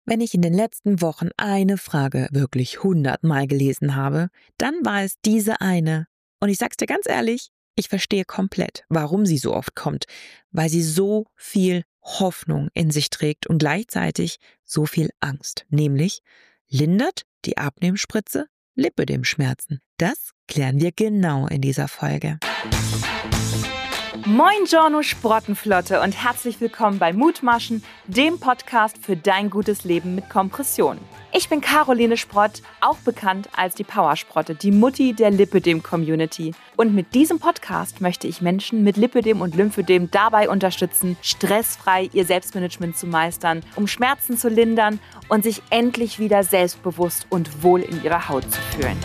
Wenn ich in den letzten Wochen eine Frage wirklich 100-mal gelesen habe, dann war es diese eine. Und ich sag's dir ganz ehrlich, ich verstehe komplett, warum sie so oft kommt, weil sie so viel Hoffnung in sich trägt und gleichzeitig so viel Angst. Nämlich, lindert die Abnehmspritze Lipödemschmerzen? Das klären wir genau in dieser Folge. Moin Giorno Sprottenflotte und herzlich willkommen bei Mutmaschen, dem Podcast für dein gutes Leben mit Kompression. Ich bin Caroline Sprott, auch bekannt als die Powersprotte, die Mutti der Lipödem-Community. Und mit diesem Podcast möchte ich Menschen mit Lipödem und Lymphödem dabei unterstützen, stressfrei ihr Selbstmanagement zu meistern, um Schmerzen zu lindern und sich endlich wieder selbstbewusst und wohl in ihrer Haut zu fühlen.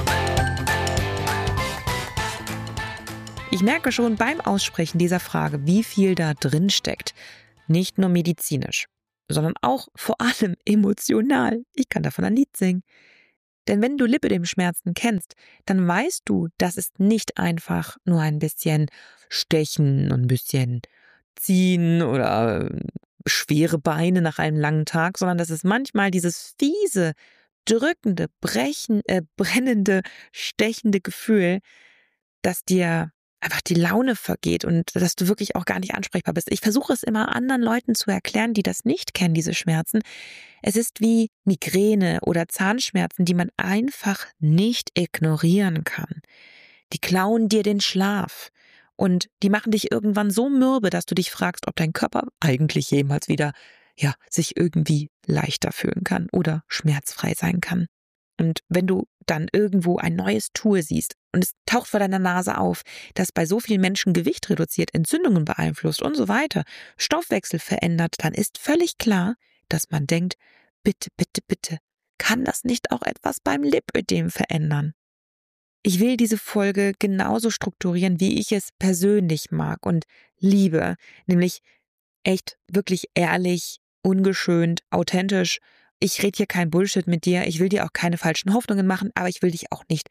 Ich merke schon beim Aussprechen dieser Frage, wie viel da drin steckt. Nicht nur medizinisch, sondern auch vor allem emotional. Ich kann davon ein Lied singen. Denn wenn du Lipödemschmerzen kennst, dann weißt du, dass es nicht einfach nur ein bisschen stechen und ein bisschen ziehen oder schwere Beine nach einem langen Tag, sondern dass es manchmal dieses fiese, drückende, brennende, stechende Gefühl, dass dir einfach die Laune vergeht und dass du wirklich auch gar nicht ansprechbar bist. Ich versuche es immer anderen Leuten zu erklären, die das nicht kennen, diese Schmerzen. Es ist wie Migräne oder Zahnschmerzen, die man einfach nicht ignorieren kann. Die klauen dir den Schlaf und die machen dich irgendwann so mürbe, dass du dich fragst, ob dein Körper eigentlich jemals wieder, sich irgendwie leichter fühlen kann oder schmerzfrei sein kann. Und wenn du dann irgendwo ein neues Tool siehst und es taucht vor deiner Nase auf, das bei so vielen Menschen Gewicht reduziert, Entzündungen beeinflusst und so weiter, Stoffwechsel verändert, dann ist völlig klar, dass man denkt, bitte, bitte, bitte, kann das nicht auch etwas beim Lipödem verändern? Ich will diese Folge genauso strukturieren, wie ich es persönlich mag und liebe, nämlich echt wirklich ehrlich, ungeschönt, authentisch. Ich rede hier kein Bullshit mit dir, ich will dir auch keine falschen Hoffnungen machen, aber ich will dich auch nicht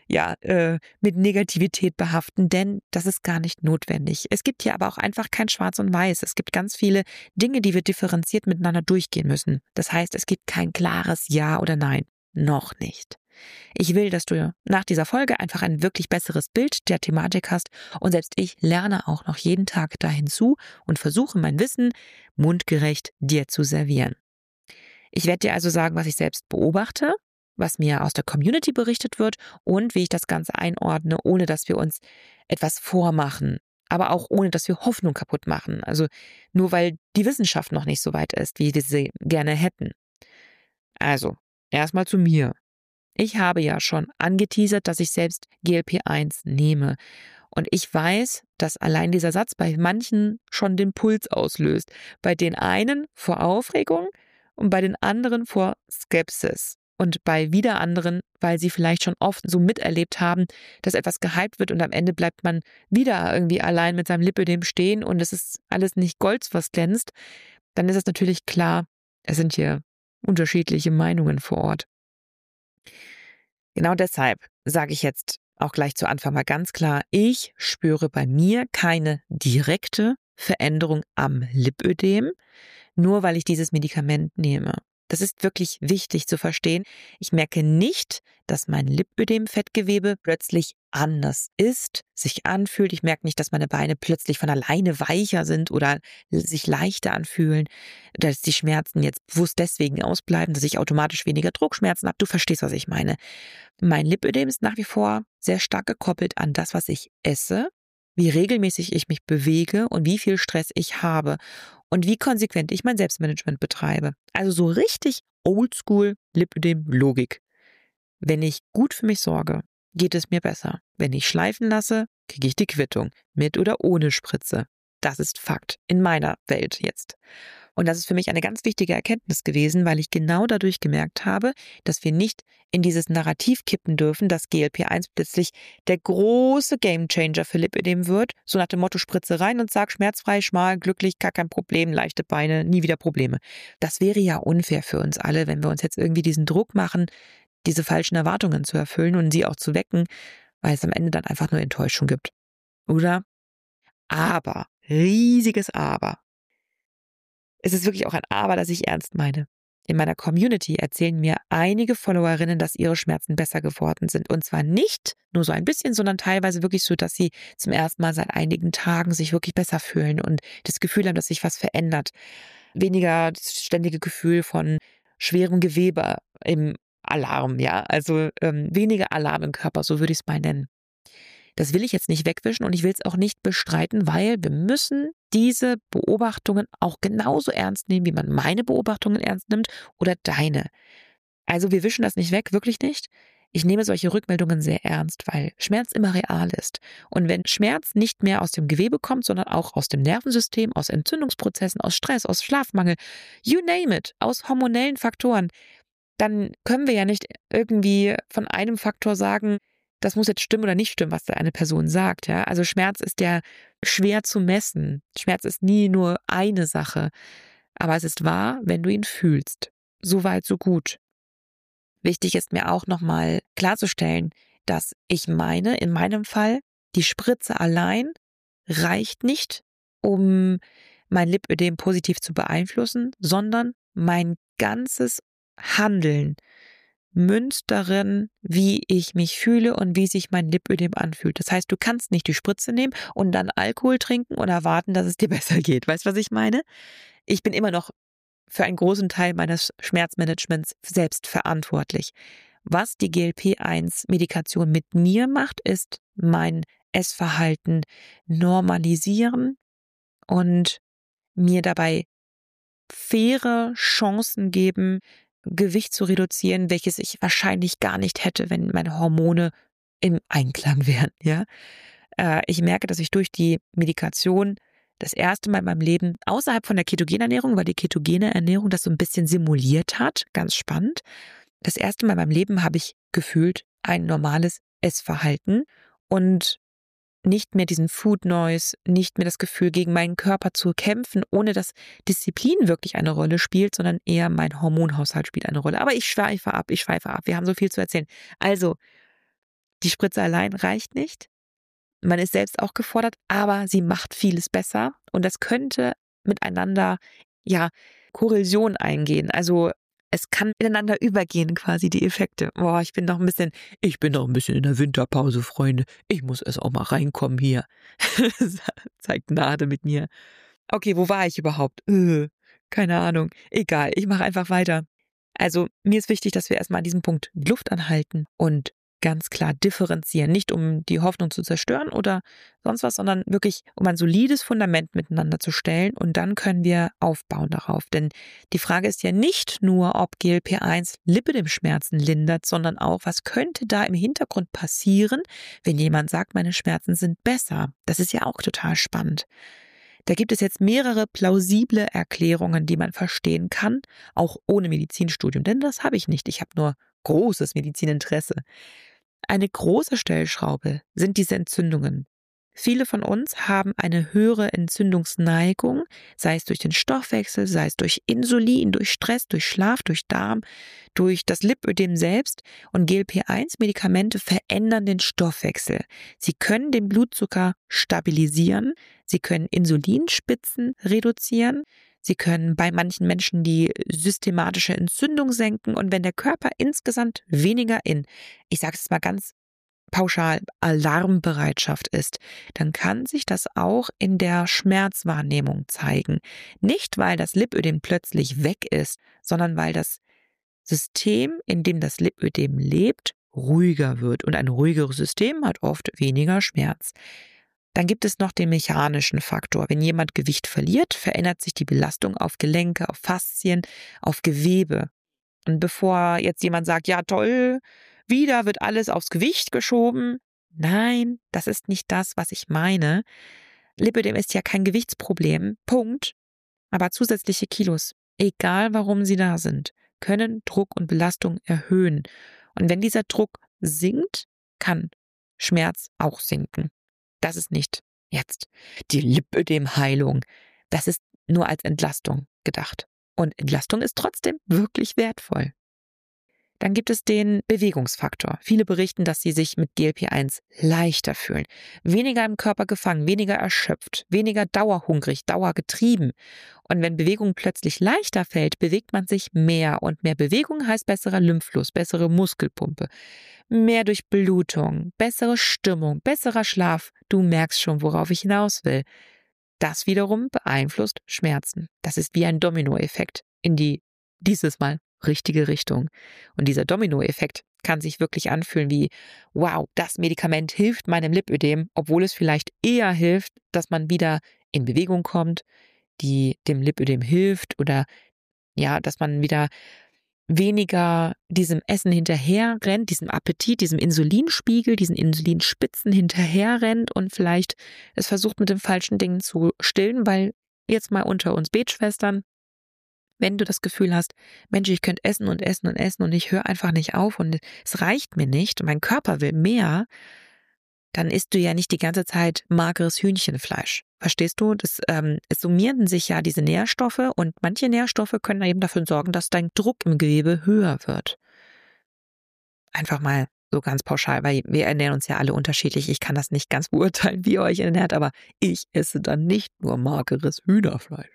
mit Negativität behaften, denn das ist gar nicht notwendig. Es gibt hier aber auch einfach kein Schwarz und Weiß. Es gibt ganz viele Dinge, die wir differenziert miteinander durchgehen müssen. Das heißt, es gibt kein klares Ja oder Nein. Noch nicht. Ich will, dass du nach dieser Folge einfach ein wirklich besseres Bild der Thematik hast und selbst ich lerne auch noch jeden Tag da hinzu und versuche mein Wissen mundgerecht dir zu servieren. Ich werde dir also sagen, was ich selbst beobachte, was mir aus der Community berichtet wird und wie ich das Ganze einordne, ohne dass wir uns etwas vormachen, aber auch ohne dass wir Hoffnung kaputt machen. Also nur weil die Wissenschaft noch nicht so weit ist, wie wir sie gerne hätten. Also, erstmal zu mir. Ich habe ja schon angeteasert, dass ich selbst GLP-1 nehme. Und ich weiß, dass allein dieser Satz bei manchen schon den Puls auslöst. Bei den einen vor Aufregung und bei den anderen vor Skepsis. Und bei wieder anderen, weil sie vielleicht schon oft so miterlebt haben, dass etwas gehypt wird und am Ende bleibt man wieder irgendwie allein mit seinem Lipödem stehen und es ist alles nicht Gold, was glänzt. Dann ist es natürlich klar, es sind hier unterschiedliche Meinungen vor Ort. Genau deshalb sage ich jetzt auch gleich zu Anfang mal ganz klar, ich spüre bei mir keine direkte Veränderung am Lipödem, nur weil ich dieses Medikament nehme. Das ist wirklich wichtig zu verstehen. Ich merke nicht, dass mein Lipödem-Fettgewebe plötzlich anders ist, sich anfühlt. Ich merke nicht, dass meine Beine plötzlich von alleine weicher sind oder sich leichter anfühlen, dass die Schmerzen jetzt bewusst deswegen ausbleiben, dass ich automatisch weniger Druckschmerzen habe. Du verstehst, was ich meine. Mein Lipödem ist nach wie vor sehr stark gekoppelt an das, was ich esse, wie regelmäßig ich mich bewege und wie viel Stress ich habe und wie konsequent ich mein Selbstmanagement betreibe. Also so richtig oldschool Lipödem-Logik. Wenn ich gut für mich sorge, geht es mir besser. Wenn ich schleifen lasse, kriege ich die Quittung, mit oder ohne Spritze. Das ist Fakt in meiner Welt jetzt. Und das ist für mich eine ganz wichtige Erkenntnis gewesen, weil ich genau dadurch gemerkt habe, dass wir nicht in dieses Narrativ kippen dürfen, dass GLP-1 plötzlich der große Gamechanger für Lipödem wird. So nach dem Motto, Spritze rein und sag schmerzfrei, schmal, glücklich, gar kein Problem, leichte Beine, nie wieder Probleme. Das wäre ja unfair für uns alle, wenn wir uns jetzt irgendwie diesen Druck machen, diese falschen Erwartungen zu erfüllen und sie auch zu wecken, weil es am Ende dann einfach nur Enttäuschung gibt. Oder? Aber, riesiges Aber. Es ist wirklich auch ein Aber, das ich ernst meine. in meiner Community erzählen mir einige Followerinnen, dass ihre Schmerzen besser geworden sind. Und zwar nicht nur so ein bisschen, sondern teilweise wirklich so, dass sie zum ersten Mal seit einigen Tagen sich wirklich besser fühlen und das Gefühl haben, dass sich was verändert. Weniger das ständige Gefühl von schwerem Gewebe im Alarm, ja, also weniger Alarm im Körper, so würde ich es mal nennen. Das will ich jetzt nicht wegwischen und ich will es auch nicht bestreiten, weil wir müssen diese Beobachtungen auch genauso ernst nehmen, wie man meine Beobachtungen ernst nimmt oder deine. Also wir wischen das nicht weg, wirklich nicht. Ich nehme solche Rückmeldungen sehr ernst, weil Schmerz immer real ist. Und wenn Schmerz nicht mehr aus dem Gewebe kommt, sondern auch aus dem Nervensystem, aus Entzündungsprozessen, aus Stress, aus Schlafmangel, you name it, aus hormonellen Faktoren, dann können wir ja nicht irgendwie von einem Faktor sagen, das muss jetzt stimmen oder nicht stimmen, was da eine Person sagt. Ja? Also Schmerz ist ja schwer zu messen. Schmerz ist nie nur eine Sache. Aber es ist wahr, wenn du ihn fühlst. So weit, so gut. Wichtig ist mir auch nochmal klarzustellen, dass ich meine, in meinem Fall, die Spritze allein reicht nicht, um mein Lipödem positiv zu beeinflussen, sondern mein ganzes Handeln münzt darin, wie ich mich fühle und wie sich mein Lipödem anfühlt. Das heißt, du kannst nicht die Spritze nehmen und dann Alkohol trinken und erwarten, dass es dir besser geht. Weißt du, was ich meine? Ich bin immer noch für einen großen Teil meines Schmerzmanagements selbst verantwortlich. Was die GLP-1-Medikation mit mir macht, ist mein Essverhalten normalisieren und mir dabei faire Chancen geben, Gewicht zu reduzieren, welches ich wahrscheinlich gar nicht hätte, wenn meine Hormone im Einklang wären. Ja? Ich merke, dass ich durch die Medikation das erste Mal in meinem Leben außerhalb von der ketogenen Ernährung, weil die ketogene Ernährung das so ein bisschen simuliert hat, ganz spannend. Das erste Mal in meinem Leben habe ich gefühlt ein normales Essverhalten und nicht mehr diesen Food Noise, nicht mehr das Gefühl, gegen meinen Körper zu kämpfen, ohne dass Disziplin wirklich eine Rolle spielt, sondern eher mein Hormonhaushalt spielt eine Rolle. Aber ich schweife ab. Wir haben so viel zu erzählen. Also, die Spritze allein reicht nicht. Man ist selbst auch gefordert, aber sie macht vieles besser und das könnte miteinander, ja, Korrelation eingehen. Also es kann ineinander übergehen, quasi die Effekte. Boah, ich bin noch ein bisschen in der Winterpause, Freunde. Ich muss erst auch mal reinkommen hier. Zeigt Gnade mit mir. Okay, wo war ich überhaupt? Keine Ahnung. Egal, ich mache einfach weiter. Also mir ist wichtig, dass wir erstmal an diesem Punkt die Luft anhalten und ganz klar differenzieren. Nicht um die Hoffnung zu zerstören oder sonst was, sondern wirklich um ein solides Fundament miteinander zu stellen und dann können wir aufbauen darauf. Denn die Frage ist ja nicht nur, ob GLP-1 Lipödem-Schmerzen lindert, sondern auch, was könnte da im Hintergrund passieren, wenn jemand sagt, meine Schmerzen sind besser. Das ist ja auch total spannend. Da gibt es jetzt mehrere plausible Erklärungen, die man verstehen kann, auch ohne Medizinstudium, denn das habe ich nicht. Ich habe nur großes Medizininteresse. Eine große Stellschraube sind diese Entzündungen. Viele von uns haben eine höhere Entzündungsneigung, sei es durch den Stoffwechsel, sei es durch Insulin, durch Stress, durch Schlaf, durch Darm, durch das Lipödem selbst. Und GLP-1-Medikamente verändern den Stoffwechsel. Sie können den Blutzucker stabilisieren, sie können Insulinspitzen reduzieren, sie können bei manchen Menschen die systematische Entzündung senken und wenn der Körper insgesamt weniger ich sage es mal ganz pauschal, Alarmbereitschaft ist, dann kann sich das auch in der Schmerzwahrnehmung zeigen. Nicht, weil das Lipödem plötzlich weg ist, sondern weil das System, in dem das Lipödem lebt, ruhiger wird. Und ein ruhigeres System hat oft weniger Schmerz. Dann gibt es noch den mechanischen Faktor. Wenn jemand Gewicht verliert, verändert sich die Belastung auf Gelenke, auf Faszien, auf Gewebe. Und bevor jetzt jemand sagt, ja toll, wieder wird alles aufs Gewicht geschoben. Nein, das ist nicht das, was ich meine. Lipödem ist ja kein Gewichtsproblem. Punkt. Aber zusätzliche Kilos, egal warum sie da sind, können Druck und Belastung erhöhen. Und wenn dieser Druck sinkt, kann Schmerz auch sinken. Das ist nicht jetzt die Lipödem-Heilung. Das ist nur als Entlastung gedacht. Und Entlastung ist trotzdem wirklich wertvoll. Dann gibt es den Bewegungsfaktor. Viele berichten, dass sie sich mit GLP-1 leichter fühlen, weniger im Körper gefangen, weniger erschöpft, weniger dauerhungrig, dauergetrieben. Und wenn Bewegung plötzlich leichter fällt, bewegt man sich mehr. Und mehr Bewegung heißt besserer Lymphfluss, bessere Muskelpumpe, mehr Durchblutung, bessere Stimmung, besserer Schlaf. Du merkst schon, worauf ich hinaus will. Das wiederum beeinflusst Schmerzen. Das ist wie ein Dominoeffekt in die, dieses Mal, richtige Richtung. Und dieser Dominoeffekt kann sich wirklich anfühlen wie, wow, das Medikament hilft meinem Lipödem, obwohl es vielleicht eher hilft, dass man wieder in Bewegung kommt, die dem Lipödem hilft oder ja, dass man wieder weniger diesem Essen hinterher rennt, diesem Appetit, diesem Insulinspiegel, diesen Insulinspitzen hinterher rennt und vielleicht es versucht mit den falschen Dingen zu stillen, weil jetzt mal unter uns Betschwestern, wenn du das Gefühl hast, Mensch, ich könnte essen und essen und essen und ich höre einfach nicht auf und es reicht mir nicht und mein Körper will mehr, dann isst du ja nicht die ganze Zeit mageres Hühnchenfleisch. Verstehst du? Es summieren sich ja diese Nährstoffe und manche Nährstoffe können eben dafür sorgen, dass dein Druck im Gewebe höher wird. Einfach mal so ganz pauschal, weil wir ernähren uns ja alle unterschiedlich. Ich kann das nicht ganz beurteilen, wie ihr euch ernährt, aber ich esse dann nicht nur mageres Hühnerfleisch.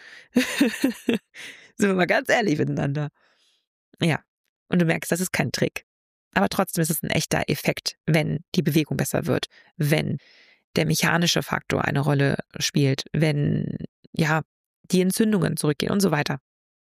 Sind wir mal ganz ehrlich miteinander. Ja, und du merkst, das ist kein Trick. Aber trotzdem ist es ein echter Effekt, wenn die Bewegung besser wird, wenn der mechanische Faktor eine Rolle spielt, wenn ja die Entzündungen zurückgehen und so weiter.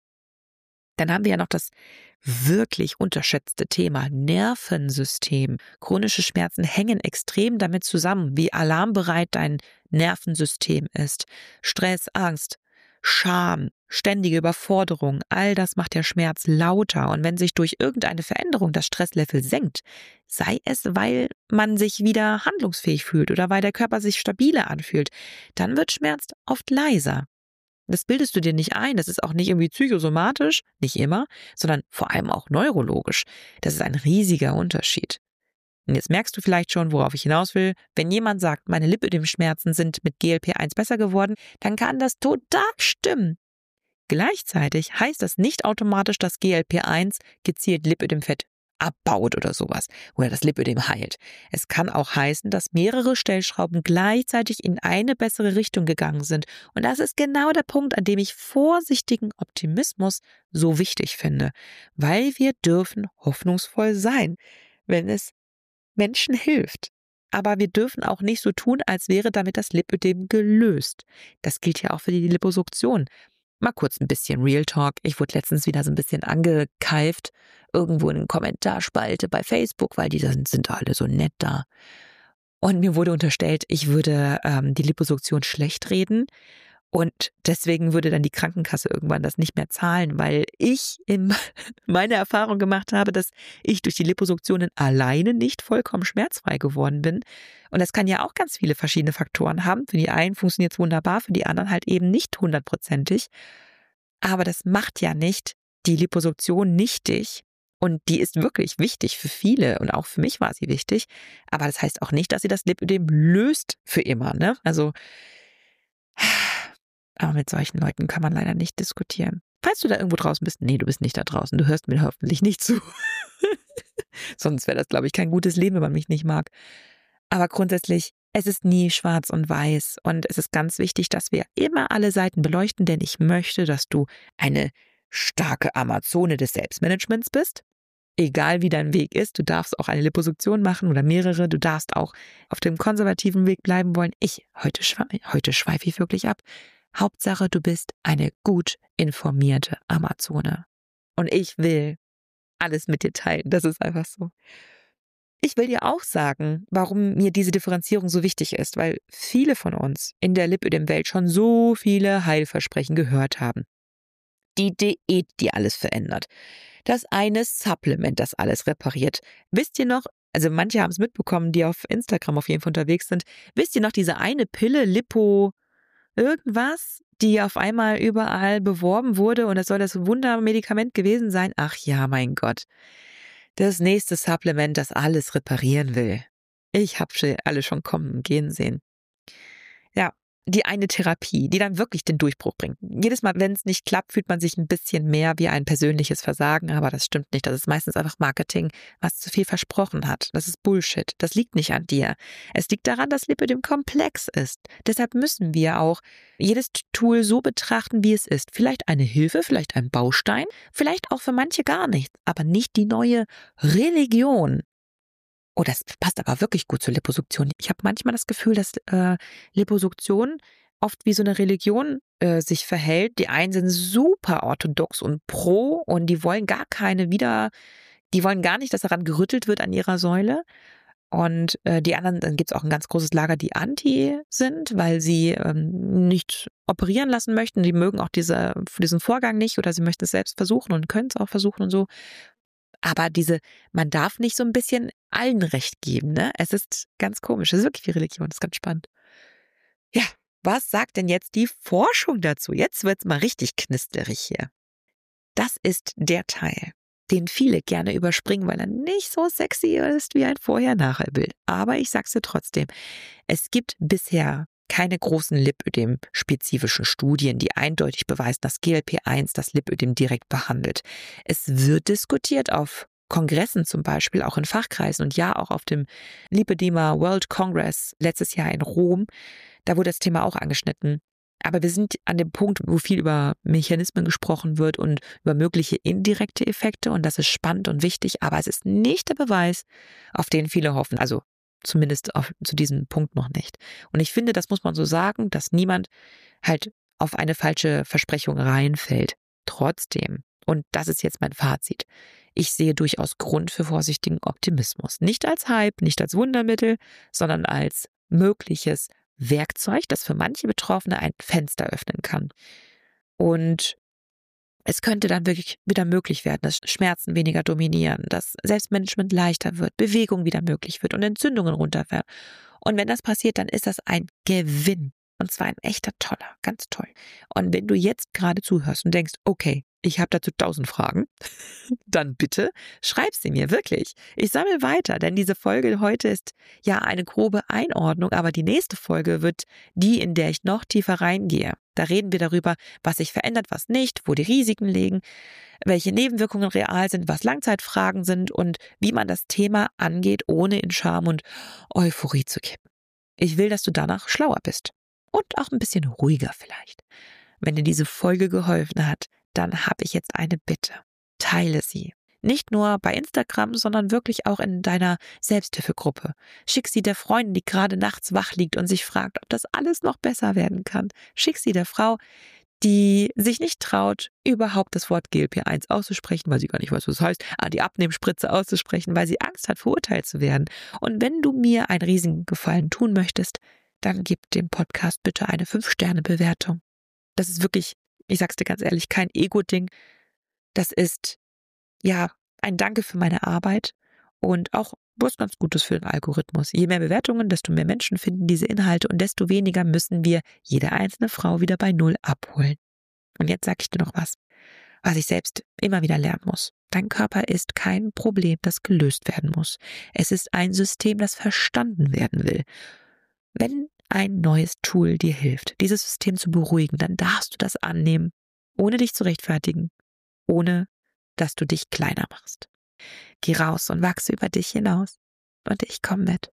Dann haben wir ja noch das wirklich unterschätzte Thema Nervensystem. Chronische Schmerzen hängen extrem damit zusammen, wie alarmbereit dein Nervensystem ist. Stress, Angst, Scham, ständige Überforderung, all das macht der Schmerz lauter. Und wenn sich durch irgendeine Veränderung das Stresslevel senkt, sei es, weil man sich wieder handlungsfähig fühlt oder weil der Körper sich stabiler anfühlt, dann wird Schmerz oft leiser. Das bildest du dir nicht ein, das ist auch nicht irgendwie psychosomatisch, nicht immer, sondern vor allem auch neurologisch. Das ist ein riesiger Unterschied. Und jetzt merkst du vielleicht schon, worauf ich hinaus will. Wenn jemand sagt, meine Lipödem-Schmerzen sind mit GLP-1 besser geworden, dann kann das total stimmen. Gleichzeitig heißt das nicht automatisch, dass GLP-1 gezielt Lipödemfett abbaut oder sowas oder das Lipödem heilt. Es kann auch heißen, dass mehrere Stellschrauben gleichzeitig in eine bessere Richtung gegangen sind. Und das ist genau der Punkt, an dem ich vorsichtigen Optimismus so wichtig finde, weil wir dürfen hoffnungsvoll sein, wenn es Menschen hilft. Aber wir dürfen auch nicht so tun, als wäre damit das Lipödem gelöst. Das gilt ja auch für die Liposuktion. Mal kurz ein bisschen Real Talk. Ich wurde letztens wieder so ein bisschen angekeift, irgendwo in einer Kommentarspalte bei Facebook, weil die sind alle so nett da. Und mir wurde unterstellt, ich würde die Liposuktion schlecht reden. Und deswegen würde dann die Krankenkasse irgendwann das nicht mehr zahlen, weil ich meine Erfahrung gemacht habe, dass ich durch die Liposuktionen alleine nicht vollkommen schmerzfrei geworden bin. Und das kann ja auch ganz viele verschiedene Faktoren haben. Für die einen funktioniert es wunderbar, für die anderen halt eben nicht 100%. Aber das macht ja nicht die Liposuktion nichtig. Und die ist wirklich wichtig für viele und auch für mich war sie wichtig. Aber das heißt auch nicht, dass sie das Lipödem löst für immer, ne? Also aber mit solchen Leuten kann man leider nicht diskutieren. Falls du da irgendwo draußen bist, nee, du bist nicht da draußen, du hörst mir hoffentlich nicht zu. Sonst wäre das, glaube ich, kein gutes Leben, wenn man mich nicht mag. Aber grundsätzlich, es ist nie schwarz und weiß und es ist ganz wichtig, dass wir immer alle Seiten beleuchten, denn ich möchte, dass du eine starke Amazone des Selbstmanagements bist. Egal wie dein Weg ist, du darfst auch eine Liposuktion machen oder mehrere, du darfst auch auf dem konservativen Weg bleiben wollen. Heute schweife ich wirklich ab. Hauptsache, du bist eine gut informierte Amazone. Und ich will alles mit dir teilen. Das ist einfach so. Ich will dir auch sagen, warum mir diese Differenzierung so wichtig ist, weil viele von uns in der Lipödem-Welt schon so viele Heilversprechen gehört haben. Die Diät, die alles verändert. Das eine Supplement, das alles repariert. Wisst ihr noch, also manche haben es mitbekommen, die auf Instagram auf jeden Fall unterwegs sind, wisst ihr noch diese eine Pille Lipo irgendwas, die auf einmal überall beworben wurde und es soll das Wundermedikament gewesen sein? Ach ja, mein Gott. Das nächste Supplement, das alles reparieren will. Ich habe alle schon kommen und gehen sehen. Ja, die eine Therapie, die dann wirklich den Durchbruch bringt. Jedes Mal, wenn es nicht klappt, fühlt man sich ein bisschen mehr wie ein persönliches Versagen, aber das stimmt nicht. Das ist meistens einfach Marketing, was zu viel versprochen hat. Das ist Bullshit. Das liegt nicht an dir. Es liegt daran, dass Lipödem komplex ist. Deshalb müssen wir auch jedes Tool so betrachten, wie es ist. Vielleicht eine Hilfe, vielleicht ein Baustein, vielleicht auch für manche gar nichts, aber nicht die neue Religion. Oh, das passt aber wirklich gut zur Liposuktion. Ich habe manchmal das Gefühl, dass Liposuktion oft wie so eine Religion sich verhält. Die einen sind super orthodox und pro und die wollen die wollen gar nicht, dass daran gerüttelt wird an ihrer Säule. Und die anderen, dann gibt es auch ein ganz großes Lager, die anti sind, weil sie nicht operieren lassen möchten. Die mögen auch diesen Vorgang nicht oder sie möchten es selbst versuchen und können es auch versuchen und so. Aber man darf nicht so ein bisschen allen Recht geben, ne? Es ist ganz komisch. Es ist wirklich wie Religion. Das ist ganz spannend. Ja, was sagt denn jetzt die Forschung dazu? Jetzt wird's mal richtig knisterig hier. Das ist der Teil, den viele gerne überspringen, weil er nicht so sexy ist wie ein Vorher-Nachher-Bild. Aber ich sag's dir trotzdem. Es gibt bisher keine großen Lipödem-spezifischen Studien, die eindeutig beweisen, dass GLP-1 das Lipödem direkt behandelt. Es wird diskutiert auf Kongressen zum Beispiel, auch in Fachkreisen und ja auch auf dem Lipedema World Congress letztes Jahr in Rom. Da wurde das Thema auch angeschnitten. Aber wir sind an dem Punkt, wo viel über Mechanismen gesprochen wird und über mögliche indirekte Effekte und das ist spannend und wichtig, aber es ist nicht der Beweis, auf den viele hoffen. Also zumindest zu diesem Punkt noch nicht. Und ich finde, das muss man so sagen, dass niemand halt auf eine falsche Versprechung reinfällt. Trotzdem, und das ist jetzt mein Fazit, ich sehe durchaus Grund für vorsichtigen Optimismus. Nicht als Hype, nicht als Wundermittel, sondern als mögliches Werkzeug, das für manche Betroffene ein Fenster öffnen kann. Und es könnte dann wirklich wieder möglich werden, dass Schmerzen weniger dominieren, dass Selbstmanagement leichter wird, Bewegung wieder möglich wird und Entzündungen runterfährt. Und wenn das passiert, dann ist das ein Gewinn. Und zwar ein echter toller, ganz toll. Und wenn du jetzt gerade zuhörst und denkst, okay, ich habe dazu 1000 Fragen, dann bitte schreib sie mir, wirklich. Ich sammle weiter, denn diese Folge heute ist ja eine grobe Einordnung, aber die nächste Folge wird die, in der ich noch tiefer reingehe. Da reden wir darüber, was sich verändert, was nicht, wo die Risiken liegen, welche Nebenwirkungen real sind, was Langzeitfragen sind und wie man das Thema angeht, ohne in Scham und Euphorie zu kippen. Ich will, dass du danach schlauer bist und auch ein bisschen ruhiger vielleicht. Wenn dir diese Folge geholfen hat, dann habe ich jetzt eine Bitte. Teile sie. Nicht nur bei Instagram, sondern wirklich auch in deiner Selbsthilfegruppe. Schick sie der Freundin, die gerade nachts wach liegt und sich fragt, ob das alles noch besser werden kann. Schick sie der Frau, die sich nicht traut, überhaupt das Wort GLP-1 auszusprechen, weil sie gar nicht weiß, was das heißt, die Abnehmspritze auszusprechen, weil sie Angst hat, verurteilt zu werden. Und wenn du mir einen riesigen Gefallen tun möchtest, dann gib dem Podcast bitte eine 5-Sterne-Bewertung. Das ist wirklich, ich sag's dir ganz ehrlich, kein Ego-Ding. Das ist, ja, ein Danke für meine Arbeit und auch was ganz Gutes für den Algorithmus. Je mehr Bewertungen, desto mehr Menschen finden diese Inhalte und desto weniger müssen wir jede einzelne Frau wieder bei Null abholen. Und jetzt sag ich dir noch was ich selbst immer wieder lernen muss. Dein Körper ist kein Problem, das gelöst werden muss. Es ist ein System, das verstanden werden will. Wenn ein neues Tool dir hilft, dieses System zu beruhigen, dann darfst du das annehmen, ohne dich zu rechtfertigen, ohne dass du dich kleiner machst. Geh raus und wachse über dich hinaus. Und ich komme mit.